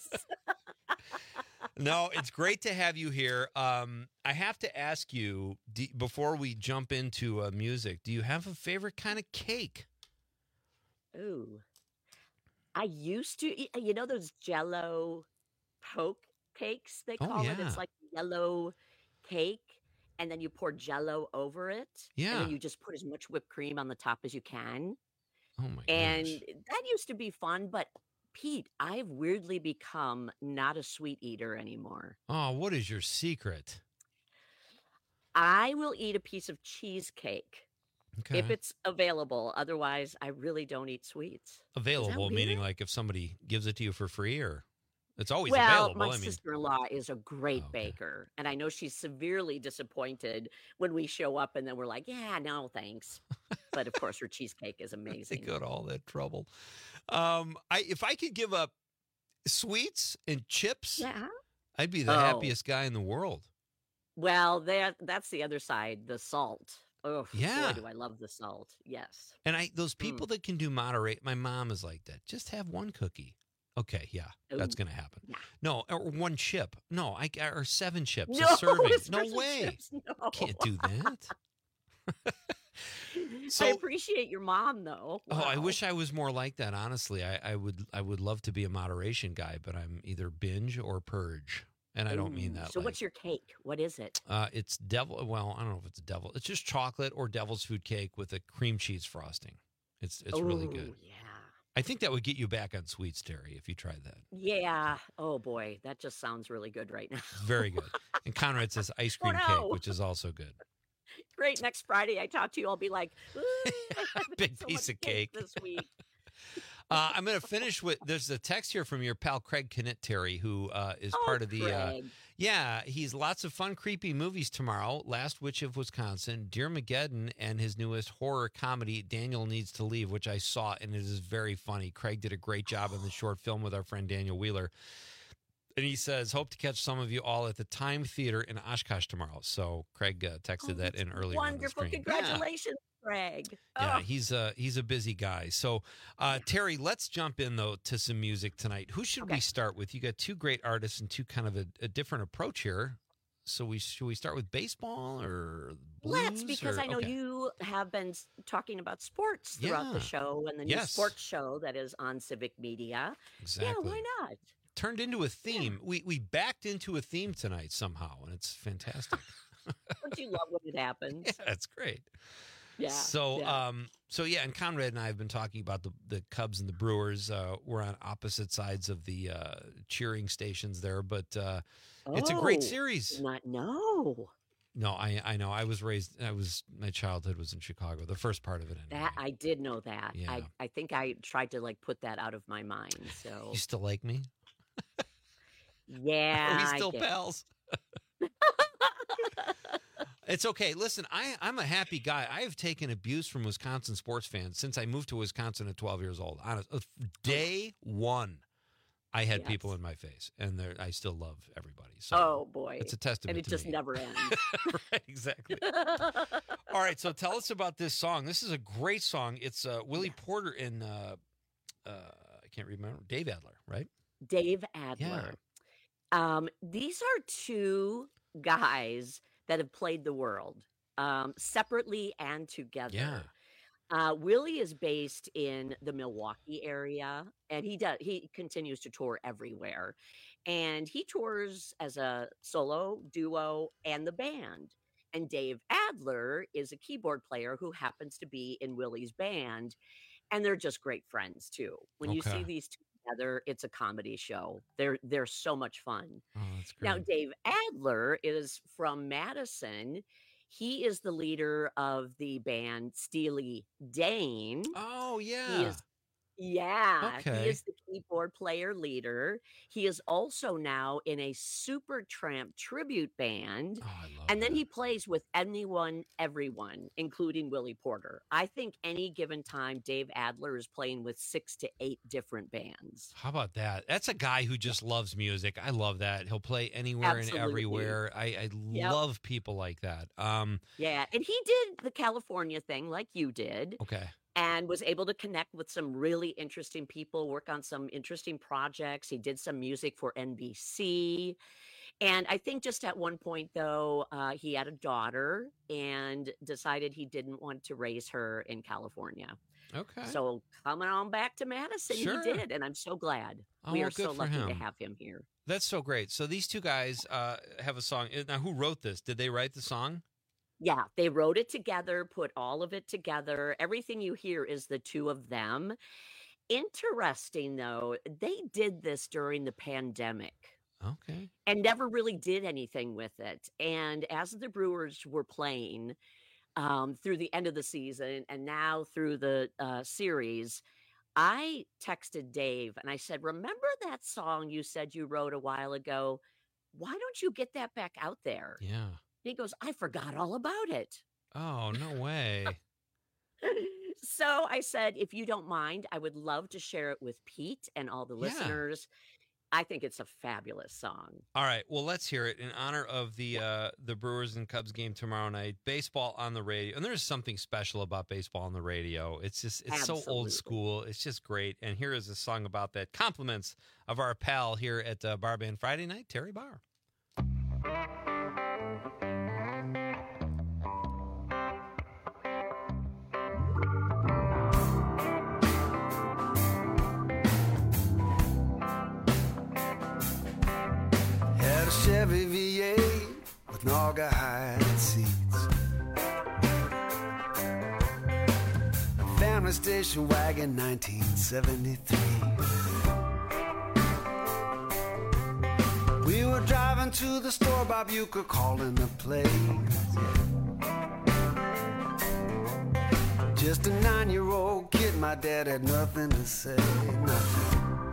No, it's great to have you here. Um, I have to ask you, do, before we jump into uh, music, do you have a favorite kind of cake? Ooh. I used to eat, you know those Jell-O poke cakes, they Oh, call it? yeah. It's like yellow cake. And then you pour Jell-O over it. Yeah. And then you just put as much whipped cream on the top as you can. Oh, my And gosh. that used to be fun. But, Pete, I've weirdly become not a sweet eater anymore. Oh, what is your secret? I will eat a piece of cheesecake Okay. if it's available. Otherwise, I really don't eat sweets. Is that Available, meaning weird? like if somebody gives it to you for free, or it's always Well, available. my I mean, sister-in-law is a great baker, and I know she's severely disappointed when we show up and then we're like, yeah, no, thanks. But of course, her cheesecake is they amazing. go to all that trouble. Um, I if I could give up sweets and chips, Yeah. I'd be the Oh. happiest guy in the world. Well, that that's the other side, the salt. Oh, Yeah. boy, do I love the salt. Yes. And I those Mm. people that can do moderate, my mom is like that. Just have one cookie. Okay, yeah, that's Ooh, going to happen. yeah. No, or one chip. No, I or seven chips No, a serving. it's No for some way. chips, no. Can't do that. I So- appreciate your mom, though. Oh, I Wow. wish I was more like that. Honestly, I, I would I would love to be a moderation guy, but I'm either binge or purge, and I don't mean Ooh, that. So, like, what's your cake? What is it? Uh, it's devil. Well, I don't know if it's devil. It's just chocolate or devil's food cake with a cream cheese frosting. It's it's really good. Ooh, yeah. I think that would get you back on sweets, Terry, if you tried that. Yeah. Oh boy, that just sounds really good right now. Very good. And Conrad says ice Oh, cream no. cake, which is also good. Great. Next Friday, I talk to you. I'll be like, "Ooh, I haven't Big had so piece much of cake. this week. Uh, I'm going to finish with there's a text here from your pal Craig Knitt, Terry, who uh, is Oh, part of the. Uh, Craig. yeah, he's lots of fun, creepy movies tomorrow. Last Witch of Wisconsin, Dear Mageddon, and his newest horror comedy, Daniel Needs to Leave, which I saw, and it is very funny. Craig did a great job in the short film with our friend Daniel Wheeler. And he says, hope to catch some of you all at the Time Theater in Oshkosh tomorrow. So Craig uh, texted Oh, that that's in earlier Wonderful. on the screen. Yeah. Congratulations, Greg. Yeah, Oh, he's a he's a busy guy. So, uh, Terry, let's jump in though to some music tonight. Who should we Okay. start with? You got two great artists and two kind of a, a different approach here. So we should we start with baseball or blues? let's, because or- I know okay. you have been s- talking about sports throughout Yeah. the show and the new Yes. sports show that is on Civic Media. Exactly. Yeah, why not? Turned into a theme. We we backed into a theme tonight somehow, and it's fantastic. Don't you love when it happens? Yeah, that's great. Yeah. So, yeah. um, so yeah, and Conrad and I have been talking about the the Cubs and the Brewers. Uh, we're on opposite sides of the uh, cheering stations there, but uh, it's a great Oh, series. Not no. No, I I know. I was raised. I was my childhood was in Chicago. The first part of it. Anyway. That I did know that. Yeah. I, I think I tried to like put that out of my mind. So You still like me? yeah. Are we I still get- pals? It's okay. Listen, I, I'm a happy guy. I have taken abuse from Wisconsin sports fans since I moved to Wisconsin at twelve years old. Honest, day one, I had Yes. people in my face, and they're- I still love everybody. So Oh boy, it's a testament and it to just me. never ends. Right, exactly. All right, so tell us about this song. This is a great song. It's uh, Willie Porter and uh, uh, I can't remember Dave Adler, right? Dave Adler. Um, these are two guys that have played the world um, separately and together. Yeah. Uh, Willie is based in the Milwaukee area, and he does he continues to tour everywhere, and he tours as a solo, duo, and the band. And Dave Adler is a keyboard player who happens to be in Willie's band, and they're just great friends too. When you see Okay. these two together, it's a comedy show. They're they're so much fun. Oh, that's great. Now, Dave Adler is from Madison. He is the leader of the band Steely Dan. Oh, He yeah. is, yeah, Okay. he is the keyboard player leader. He is also now in a Supertramp tribute band. Oh, I love And then he plays with anyone, everyone, including Willie Porter. I think any given time, Dave Adler is playing with six to eight different bands. How about that? That's a guy who just loves music. I love that. He'll play anywhere Absolutely. and everywhere. I, I Yep. love people like that. Um, Yeah, and he did the California thing like you did. okay. And was able to connect with some really interesting people, work on some interesting projects. He did some music for N B C. And I think just at one point, though, uh, he had a daughter and decided he didn't want to raise her in California. Okay. So coming on back to Madison, Sure. he did. And I'm so glad. Oh, we well, are so good for lucky to him. have him here. That's so great. So these two guys uh, have a song. Now, who wrote this? Did they write the song? Yeah, they wrote it together, put all of it together. Everything you hear is the two of them. Interesting, though, they did this during the pandemic Okay. and never really did anything with it. And as the Brewers were playing um, through the end of the season and now through the uh, series, I texted Dave and I said, remember that song you said you wrote a while ago? Why don't you get that back out there? Yeah. He goes, I forgot all about it. Oh, no way. So I said, if you don't mind, I would love to share it with Pete and all the Yeah. listeners. I think it's a fabulous song. All right. Well, let's hear it in honor of the uh, the Brewers and Cubs game tomorrow night. Baseball on the radio, and there's something special about baseball on the radio. It's just it's so old Absolutely. school. It's just great. And here is a song about that. Compliments of our pal here at uh, Bar Band Friday night, Terry Barr. Had a Chevy V eight with Naugahyde seats, a family station wagon, nineteen seventy-three. We were driving to the store, Bob Euchre calling the place. Just a nine-year-old kid, my dad had nothing to say, nothing.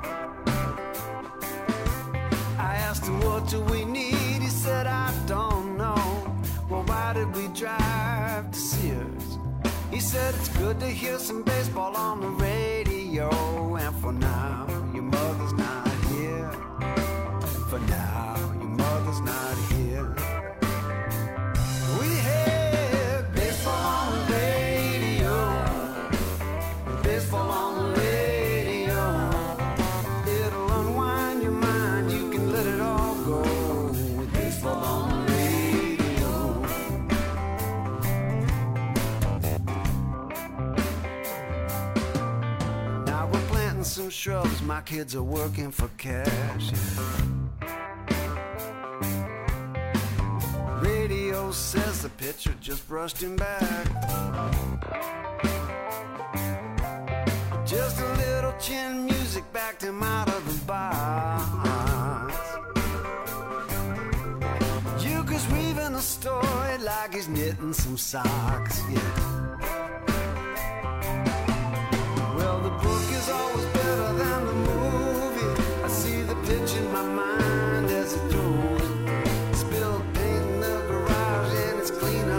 I asked him, what do we need? He said, I don't know. Well, why did we drive to Sears? He said, it's good to hear some baseball on the radio. And for now, your mother's not here. For now, your mother's not here. We had baseball on the radio. Baseball on the radio. It'll unwind your mind. You can let it all go. With baseball on the radio. Now we're planting some shrubs. My kids are working for cash. Radio says the pitcher just brushed him back. Just a little chin music backed him out of the box. Euchre's weaving a story like he's knitting some socks, yeah. Well, the book is always better than the movie. I see the pitch in my mind as it throws. Spilled paint in the garage and it's clean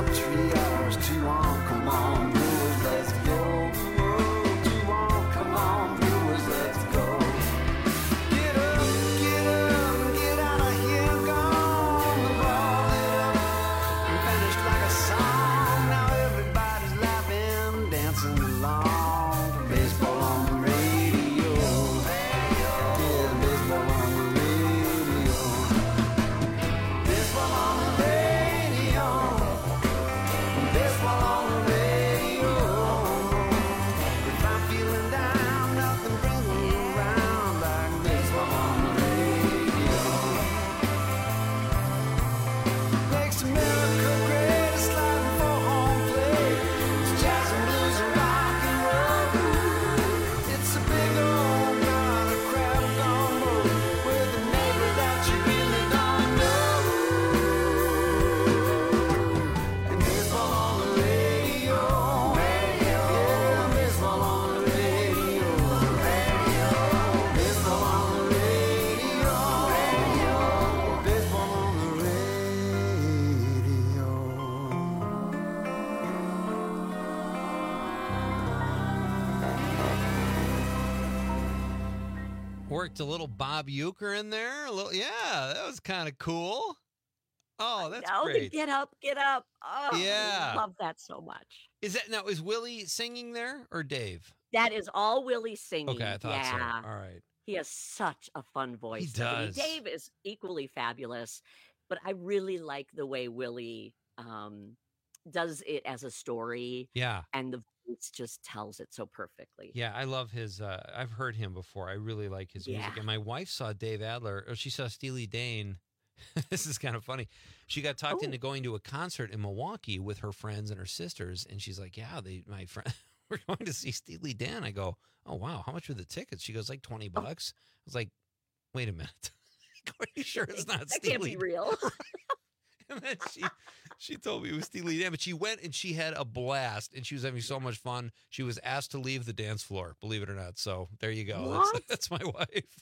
worked a little Bob Uecker in there. A little, yeah, that was kind of cool. Oh, that's no, great. Get Up, Get Up. Oh, yeah. I love that so much. Is that now, is Willie singing there or Dave? That is all Willie singing. Okay, I thought yeah. so. All right. He has such a fun voice. He does. Dave is equally fabulous, but I really like the way Willie um, does it as a story. Yeah. And the voice just tells it so perfectly. Yeah, I love his, uh, I've heard him before. I really like his music. Yeah. And my wife saw Dave Adler, or she saw Steely Dan. This is kind of funny. She got talked Oh. into going to a concert in Milwaukee with her friends and her sisters. And she's like, yeah, they, my friend, we're going to see Steely Dan. I go, oh, wow. How much were the tickets? She goes, like twenty bucks. I was like, wait a minute. Are you sure it's not That Steely can't be real. And then she she told me it was Steely Dan, but she went and she had a blast and she was having so much fun. She was asked to leave the dance floor, believe it or not. So there you go. What? That's, that's my wife.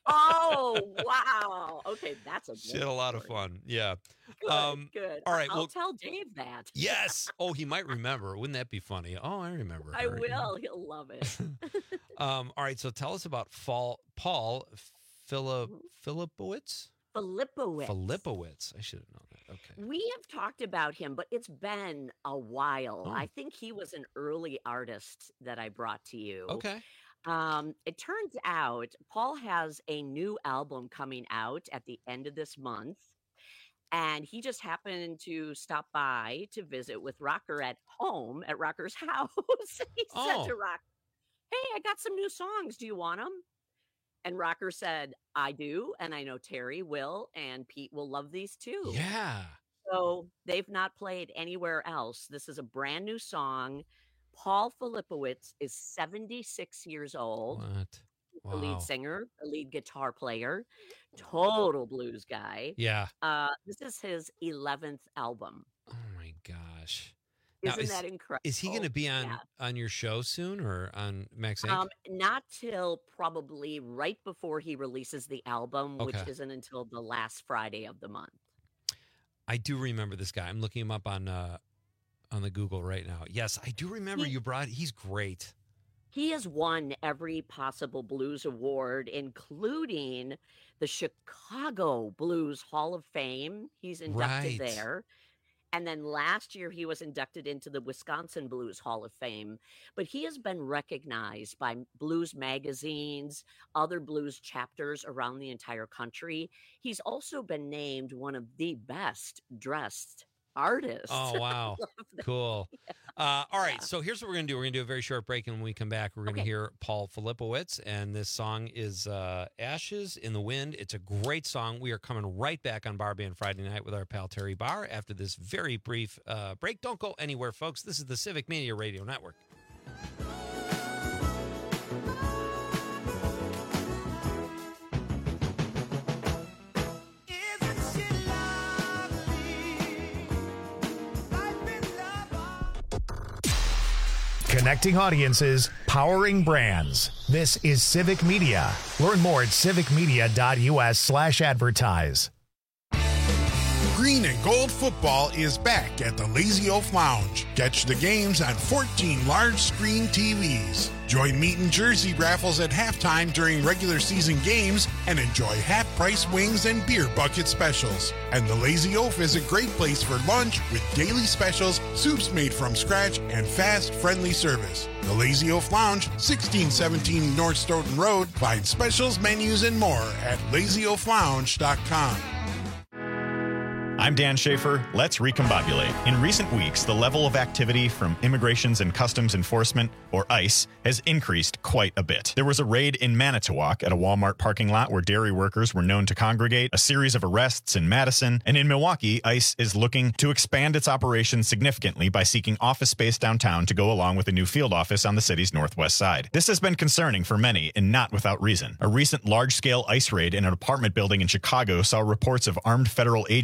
Oh, wow. Okay, that's a good She had a lot of story. fun. Yeah. Good, Um, good. all right, I'll well- tell Dave that. Yes. Oh, he might remember. Wouldn't that be funny? Oh, I remember. I her. will. He'll love it. Um, all right. So tell us about Fall, Paul Philip Philippowitz. Filippowitz. Philippowitz. I should have known that. Okay. We have talked about him, but it's been a while. Oh. I think he was an early artist that I brought to you. Okay. Um, it turns out Paul has a new album coming out at the end of this month. And he just happened to stop by to visit with Rocker at home at Rocker's house. He Oh. said to Rocker, hey, I got some new songs. Do you want them? And Rocker said, I do. And I know Terry will, and Pete will love these too. Yeah. So they've not played anywhere else. This is a brand new song. Paul Filippowitz is seventy-six years old. What? The Wow. lead singer, the lead guitar player, total blues guy. Yeah. Uh, this is his eleventh album. Oh my gosh. Now, Isn't is, that incredible? Is he going to be on Yeah. on your show soon or on Max Inc? Um, not till probably right before he releases the album, which Okay. isn't until the last Friday of the month. I do remember this guy. I'm looking him up on uh, on the Google right now. Yes, I do remember He- you brought. He's great. He has won every possible blues award, including the Chicago Blues Hall of Fame. He's inducted Right. there. And then last year, he was inducted into the Wisconsin Blues Hall of Fame. But he has been recognized by blues magazines, other blues chapters around the entire country. He's also been named one of the best dressed artists. Oh wow, Love that. cool. Uh, all right, so here's what we're gonna do. We're gonna do a very short break, and when we come back, we're gonna Okay. hear Paul Filippowitz, and this song is uh, "Ashes in the Wind." It's a great song. We are coming right back on Bar Band Friday night with our pal Terry Barr after this very brief uh, break. Don't go anywhere, folks. This is the Civic Media Radio Network. Connecting audiences, powering brands. This is Civic Media. Learn more at civicmedia.us slash advertise. Green and Gold football is back at the Lazy Oaf Lounge. Catch the games on fourteen large screen T Vs. Join Meat and Jersey raffles at halftime during regular season games and enjoy half-price wings and beer bucket specials. And the Lazy Oaf is a great place for lunch with daily specials, soups made from scratch, and fast, friendly service. The Lazy Oaf Lounge, sixteen seventeen North Stoughton Road. Find specials, menus, and more at lazy oaf lounge dot com. I'm Dan Schaefer. Let's recombobulate. In recent weeks, the level of activity from Immigrations and Customs Enforcement, or ICE, has increased quite a bit. There was a raid in Manitowoc at a Walmart parking lot where dairy workers were known to congregate, a series of arrests in Madison, and in Milwaukee, ICE is looking to expand its operations significantly by seeking office space downtown to go along with a new field office on the city's northwest side. This has been concerning for many, and not without reason. A recent large-scale ICE raid in an apartment building in Chicago saw reports of armed federal agents breaking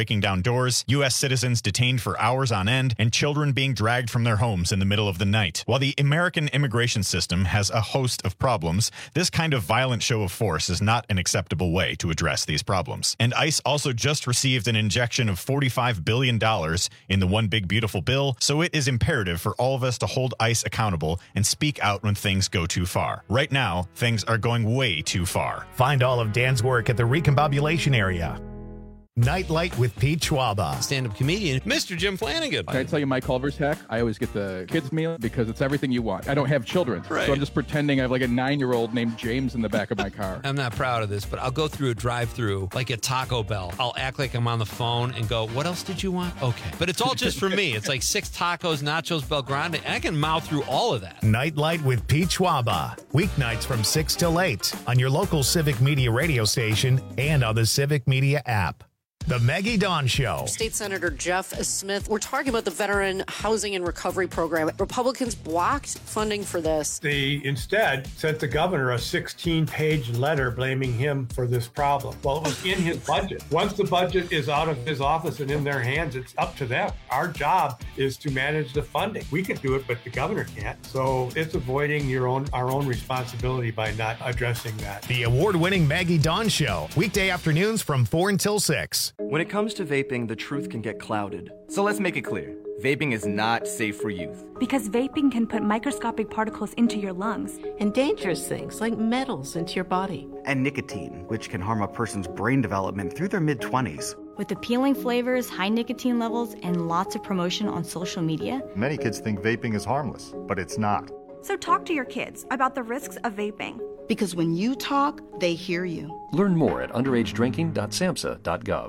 breaking down doors, U S citizens detained for hours on end, and children being dragged from their homes in the middle of the night. While the American immigration system has a host of problems, this kind of violent show of force is not an acceptable way to address these problems. And ICE also just received an injection of forty-five billion dollars in the One Big Beautiful Bill, so it is imperative for all of us to hold ICE accountable and speak out when things go too far. Right now, things are going way too far. Find all of Dan's work at the Recombobulation area. Nightlight with Pete Schwaba. Stand-up comedian, Mister Jim Flanagan. Can I tell you my Culver's hack? I always get the kids meal because it's everything you want. I don't have children, Right. so I'm just pretending I have like a nine-year-old named James in the back of my car. I'm not proud of this, but I'll go through a drive-through like at Taco Bell. I'll act like I'm on the phone and go, what else did you want? Okay. But it's all just for me. It's like six tacos, nachos, Belgrande, and I can mouth through all of that. Nightlight with Pete Schwaba. Weeknights from six till eight on your local Civic Media radio station and on the Civic Media app. The Maggie Dawn Show. State Senator Jeff Smith, we're talking about the Veteran Housing and Recovery Program. Republicans blocked funding for this. They instead sent the governor a sixteen-page letter blaming him for this problem. Well, it was in his budget. Once the budget is out of his office and in their hands, it's up to them. Our job is to manage the funding. We can do it, but the governor can't. So it's avoiding your own our own responsibility by not addressing that. The award-winning Maggie Dawn Show. Weekday afternoons from four until six. When it comes to vaping, the truth can get clouded. So let's make it clear. Vaping is not safe for youth. Because vaping can put microscopic particles into your lungs. And dangerous things like metals into your body. And nicotine, which can harm a person's brain development through their mid-twenties. With appealing flavors, high nicotine levels, and lots of promotion on social media. Many kids think vaping is harmless, but it's not. So talk to your kids about the risks of vaping. Because when you talk, they hear you. Learn more at underage drinking dot samhsa dot gov.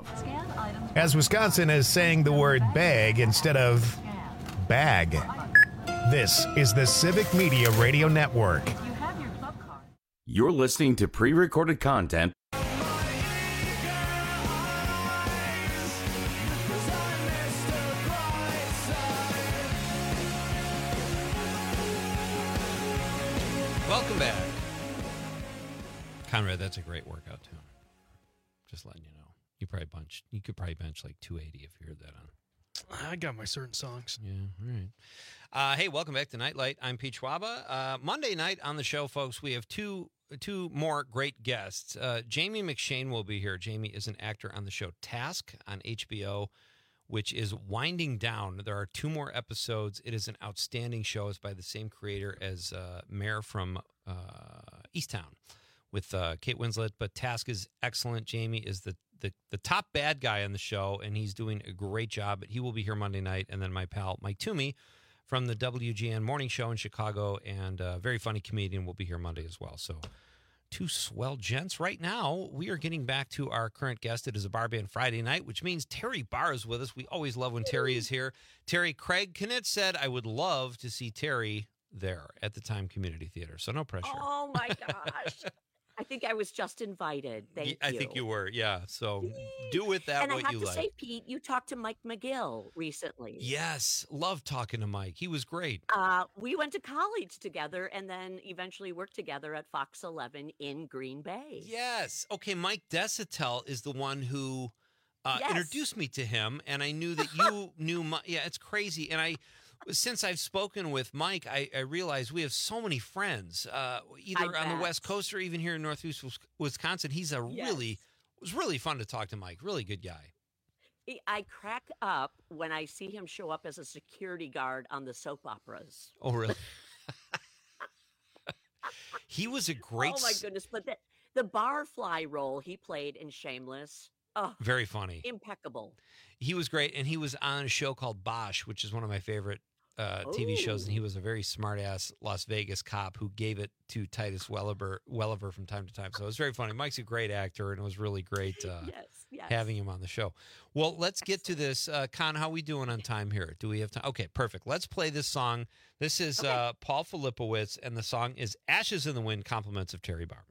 As Wisconsin is saying the word bag instead of bag. This is the Civic Media Radio Network. You're listening to pre-recorded content. Welcome back. Conrad, that's a great workout too. Just letting you know. You probably bunch you could probably bench like two eighty if you heard that on. I got my certain songs. Yeah, all right. Uh, hey, welcome back to Nightlight. I'm Pete Schwaba. Uh, Monday night on the show, folks, we have two two more great guests. Uh, Jamie McShane will be here. Jamie is an actor on the show Task on H B O, which is winding down. There are two more episodes. It is an outstanding show. It's by the same creator as uh, Mare from uh, Easttown with uh, Kate Winslet. But Task is excellent. Jamie is the, the, the top bad guy on the show, and he's doing a great job. But he will be here Monday night. And then my pal Mike Toomey from the W G N Morning Show in Chicago, and a very funny comedian, will be here Monday as well. So two swell gents. Right now, we are getting back to our current guest. It is a Bar Band Friday night, which means Terry Barr is with us. We always love when Terry is here. Terry, Craig Knitz said, I would love to see Terry there at the Time Community Theater. So no pressure. Oh, my gosh. I think I was just invited. Thank I you. think you were, yeah. So do with that and what I have you to like. say, Pete, you talked to Mike McGill recently. Yes, love talking to Mike. He was great. Uh, we went to college together and then eventually worked together at Fox eleven in Green Bay. Yes. Okay, Mike Desatel is the one who uh, Yes. introduced me to him, and I knew that you knew Mike. Yeah, it's crazy. And I, since I've spoken with Mike, I, I realize we have so many friends, uh, either I on the bet. West Coast or even here in Northeast Wis- Wisconsin. He's a Yes. really, it was really fun to talk to Mike. Really good guy. He- I crack up when I see him show up as a security guard on the soap operas. Oh, really? He was a great, Oh my s- goodness! But the, the barfly role he played in Shameless, oh, very funny. impeccable. He was great, and he was on a show called Bosch, which is one of my favorite uh, T V shows, and he was a very smart-ass Las Vegas cop who gave it to Titus Welliver, Welliver from time to time. So it was very funny. Mike's a great actor, and it was really great uh, Yes, yes. having him on the show. Well, let's get to this. Uh, Con, how we doing on time here? Do we have time? Okay, perfect. Let's play this song. This is uh, Paul Filipowicz, and the song is Ashes in the Wind, compliments of Terry Barr.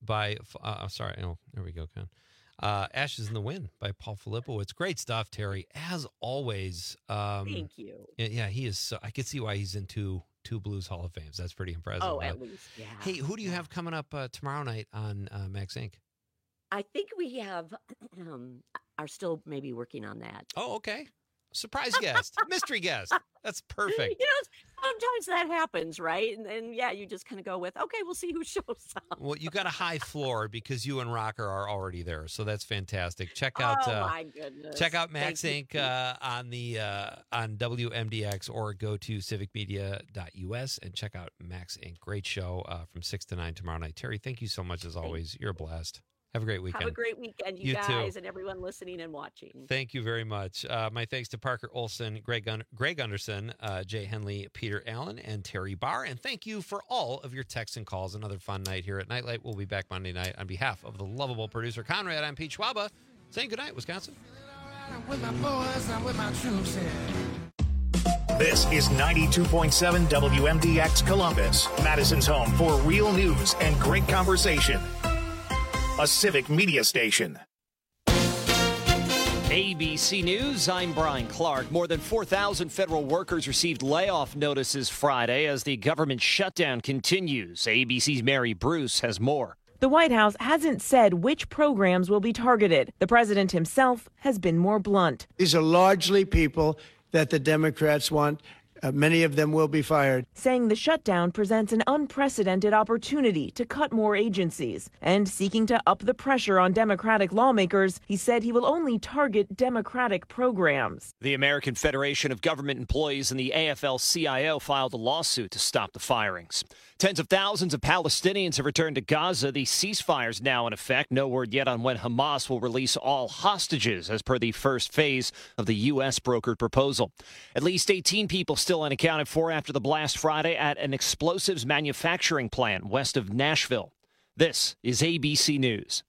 by, uh, sorry, oh, there we go, Ken. Uh, Ashes in the Wind by Paul Filipowicz. Great stuff, Terry, as always. Um, Thank you. Yeah, he is. So, I can see why he's in two, two Blues Hall of Fames. That's pretty impressive. Oh, but, at least, yeah. Hey, who do you have coming up uh, tomorrow night on uh, Max Incorporated? I think we have, um, are still maybe working on that. Oh, okay. Surprise guest, mystery guest. That's perfect. You know, sometimes that happens, right? And, and yeah, you just kind of go with, okay, we'll see who shows up. Well, you got a high floor because you and Rocker are already there, so that's fantastic. Check out, oh uh, my goodness, check out Max Thank Incorporated uh, on the uh, on W M D X or go to civic media dot U S and check out Max Incorporated. Great show uh, from six to nine tomorrow night. Terry, thank you so much as always. You're a blast. Have a great weekend. Have a great weekend, you, You guys, too. and everyone listening and watching. Thank you very much. Uh, my thanks to Parker Olson, Greg Gun- Greg Underson, uh, Jay Henley, Peter Allen, and Terry Barr. And thank you for all of your texts and calls. Another fun night here at Nightlight. We'll be back Monday night. On behalf of the lovable producer Conrad, I'm Pete Schwaba, saying goodnight, Wisconsin. With my boys and with my troops here. This is ninety-two point seven W M D X Columbus, Madison's home for real news and great conversation. A civic media station. A B C News, I'm Brian Clark. More than four thousand federal workers received layoff notices Friday as the government shutdown continues. A B C's Mary Bruce has more. The White House hasn't said which programs will be targeted. The president himself has been more blunt. These are largely people that the Democrats want. Uh, many of them will be fired. Saying the shutdown presents an unprecedented opportunity to cut more agencies. And seeking to up the pressure on Democratic lawmakers, he said he will only target Democratic programs. The American Federation of Government Employees and the A F L C I O filed a lawsuit to stop the firings. Tens of thousands of Palestinians have returned to Gaza. The ceasefire is now in effect. No word yet on when Hamas will release all hostages, as per the first phase of the U S brokered proposal. At least eighteen people still unaccounted for after the blast Friday at an explosives manufacturing plant west of Nashville. This is A B C News.